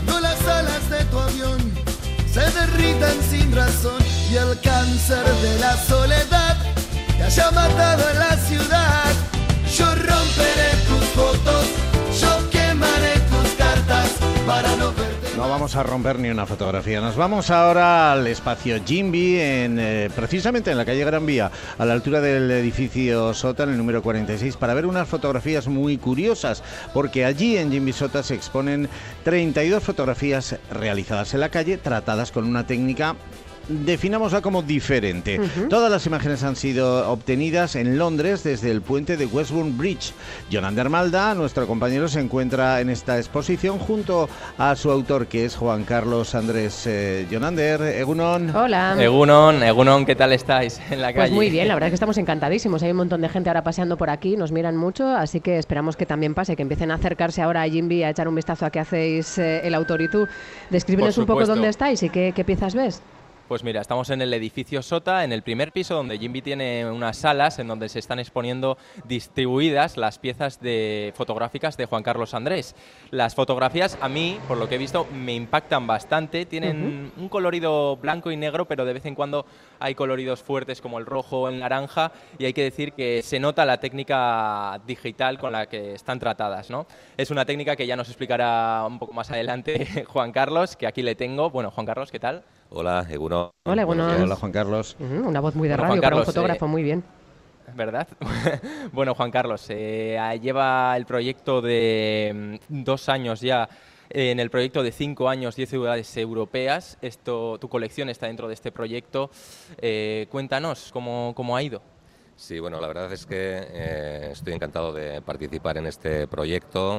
cuando las alas de tu avión se derritan sin razón y el cáncer de la soledad te haya matado en la ciudad. Yo romperé tus fotos, yo quemaré tus cartas para no verte. No vamos a romper ni una fotografía. Nos vamos ahora al espacio Jimby, precisamente en la calle Gran Vía, a la altura del edificio Sota, en el número 46, para ver unas fotografías muy curiosas, porque allí en Jimby Sota se exponen 32 fotografías realizadas en la calle, tratadas con una técnica, definámosla como diferente. Todas las imágenes han sido obtenidas en Londres desde el puente de Westbourne Bridge. Jonander Malda, nuestro compañero, se encuentra en esta exposición junto a su autor, que es Juan Carlos Andrés. Jonander, Egunon. Hola. Egunon, ¿qué tal estáis en la calle? Pues muy bien, la verdad es que estamos encantadísimos. Hay un montón de gente ahora paseando por aquí, nos miran mucho, así que esperamos que también pase, que empiecen a acercarse ahora a Jimby a echar un vistazo a qué hacéis el autor y tú. Descríbenos un poco dónde estáis y qué piezas ves. Pues mira, estamos en el edificio Sota, en el primer piso, donde Jimby tiene unas salas en donde se están exponiendo distribuidas las piezas fotográficas de Juan Carlos Andrés. Las fotografías, a mí, por lo que he visto, me impactan bastante. Tienen un colorido blanco y negro, pero de vez en cuando hay coloridos fuertes como el rojo o el naranja, y hay que decir que se nota la técnica digital con la que están tratadas, ¿no? Es una técnica que ya nos explicará un poco más adelante Juan Carlos, que aquí le tengo. Bueno, Juan Carlos, ¿qué tal? Hola, Egunon. Hola, Egunon. Hola, Juan Carlos. Una voz muy de radio Juan Carlos, para un fotógrafo, muy bien. ¿Verdad? Bueno, Juan Carlos, lleva el proyecto de 2 años ya, en el proyecto de 5 años, 10 ciudades europeas. Tu colección está dentro de este proyecto. Cuéntanos, ¿cómo ha ido? Sí, bueno, la verdad es que estoy encantado de participar en este proyecto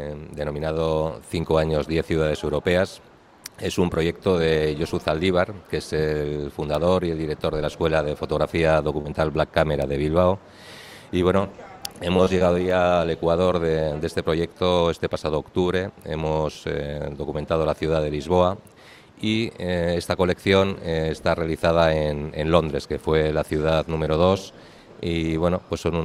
denominado 5 años, 10 ciudades europeas. Es un proyecto de Josu Zaldívar, que es el fundador y el director de la Escuela de Fotografía Documental Black Camera de Bilbao. Y bueno, hemos llegado ya al ecuador de este proyecto este pasado octubre. Hemos documentado la ciudad de Lisboa y esta colección está realizada en Londres, que fue la ciudad número 2. Y bueno, pues son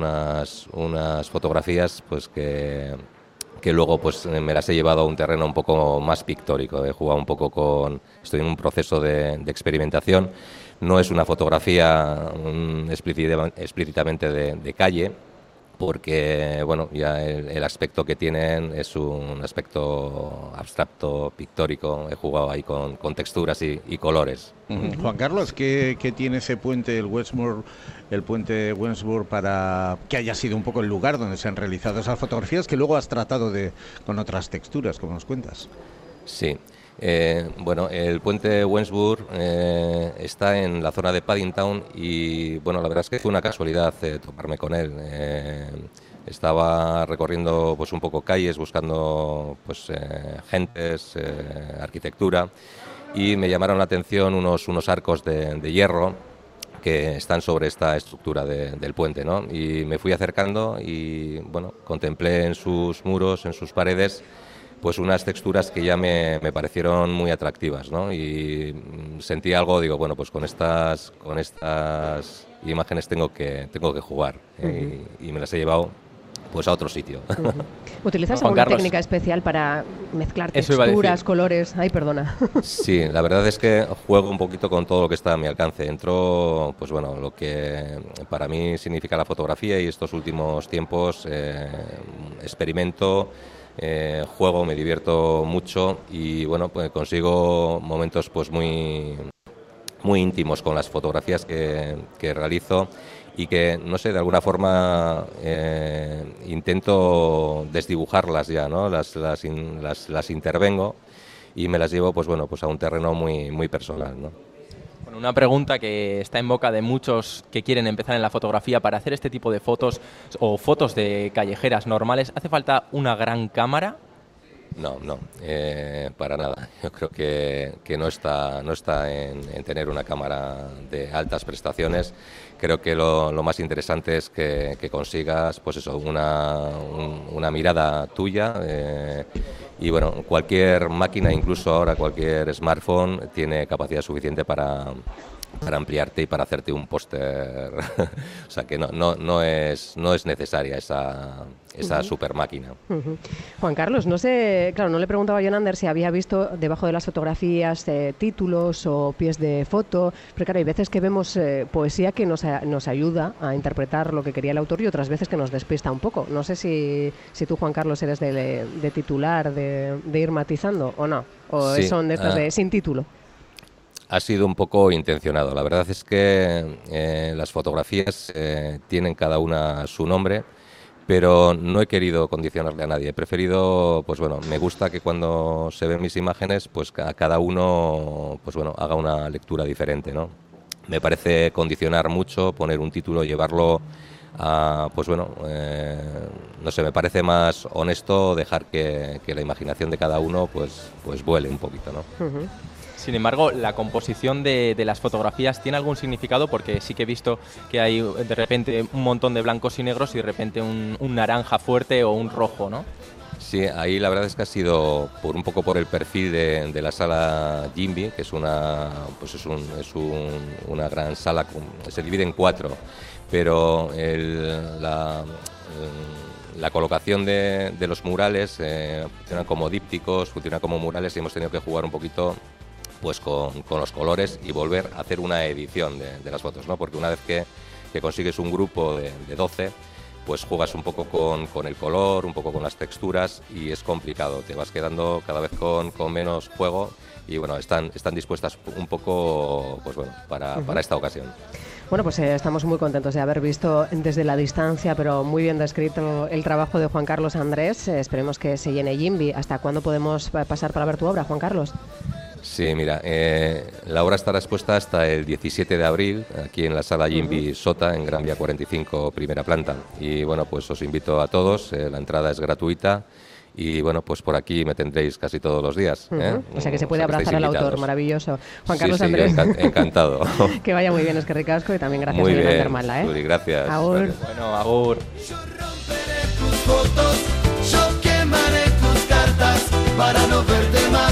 unas fotografías pues que luego pues me las he llevado a un terreno un poco más pictórico. He jugado un poco estoy en un proceso de experimentación. No es una fotografía explícitamente de calle, porque bueno, ya el aspecto que tienen es un aspecto abstracto, pictórico. He jugado ahí con texturas y colores. Juan Carlos, ¿qué tiene ese puente, el puente de Westbourne, para que haya sido un poco el lugar donde se han realizado esas fotografías que luego has tratado con otras texturas, como nos cuentas? Sí. Bueno, el puente de Westbourne está en la zona de Paddington y bueno, la verdad es que fue una casualidad toparme con él. Estaba recorriendo pues un poco calles, buscando pues gentes, arquitectura, y me llamaron la atención unos arcos de hierro que están sobre esta estructura del puente, ¿no? Y me fui acercando y bueno, contemplé en sus muros, en sus paredes, pues unas texturas que ya me parecieron muy atractivas, ¿no? Y sentí algo, digo, bueno, pues con estas imágenes tengo que jugar. Y me las he llevado pues a otro sitio. ¿Utilizas alguna técnica especial para mezclar texturas, colores? Ay, perdona. Sí, la verdad es que juego un poquito con todo lo que está a mi alcance. Entro, pues bueno, lo que para mí significa la fotografía, y estos últimos tiempos experimento, juego, me divierto mucho y bueno, pues consigo momentos pues muy íntimos con las fotografías que realizo, y que, no sé, de alguna forma intento desdibujarlas ya, ¿no? Las intervengo y me las llevo pues bueno, pues a un terreno muy personal, ¿no? Bueno, una pregunta que está en boca de muchos que quieren empezar en la fotografía: para hacer este tipo de fotos o fotos de callejeras normales, ¿hace falta una gran cámara? No, para nada. Yo creo que no está en tener una cámara de altas prestaciones. Creo que lo más interesante es que consigas pues eso, una mirada tuya, y bueno, cualquier máquina, incluso ahora cualquier smartphone, tiene capacidad suficiente para ampliarte y para hacerte un póster. O sea que no es necesaria esa super máquina. Juan Carlos, no sé, claro, no le preguntaba a Jonander si había visto debajo de las fotografías títulos o pies de foto, pero claro, hay veces que vemos poesía que nos ayuda a interpretar lo que quería el autor y otras veces que nos despista un poco. No sé si tú, Juan Carlos, eres de titular, de ir matizando o no, o sí, son de estas de sin título. Ha sido un poco intencionado. La verdad es que las fotografías tienen cada una su nombre, pero no he querido condicionarle a nadie. He preferido, pues bueno, me gusta que cuando se ven mis imágenes, pues a cada uno, pues bueno, haga una lectura diferente, ¿no? Me parece condicionar mucho, poner un título, llevarlo a, pues bueno, no sé, me parece más honesto dejar que la imaginación de cada uno, pues vuele un poquito, ¿no? Sin embargo, la composición de las fotografías tiene algún significado, porque sí que he visto que hay de repente un montón de blancos y negros y de repente un naranja fuerte o un rojo, ¿no? Sí, ahí la verdad es que ha sido un poco por el perfil de la sala Jimby, que es una gran sala, se divide en 4, pero la colocación de los murales funciona como dípticos, funciona como murales, y hemos tenido que jugar un poquito pues con los colores y volver a hacer una edición de las fotos, ¿no? Porque una vez que consigues un grupo de 12, pues juegas un poco con el color, un poco con las texturas, y es complicado, te vas quedando cada vez con menos juego, y bueno, están dispuestas un poco, pues bueno, para esta ocasión. Bueno, pues estamos muy contentos de haber visto desde la distancia, pero muy bien descrito, el trabajo de Juan Carlos Andrés. Esperemos que se llene Jimby. ¿Hasta cuándo podemos pasar para ver tu obra, Juan Carlos? Sí, mira, la obra estará expuesta hasta el 17 de abril, aquí en la sala Jimby Sota, en Gran Vía 45, primera planta. Y bueno, pues os invito a todos, la entrada es gratuita. Y bueno, pues por aquí me tendréis casi todos los días. O sea que se puede abrazar al autor, maravilloso. Juan Carlos Andrés. Encantado. Que vaya muy bien, es que ricasco, y también gracias a Jonander Mala. Muy gracias. Agur. Gracias. Bueno, agur. Yo romperé tus fotos, yo quemaré tus cartas para no verte más.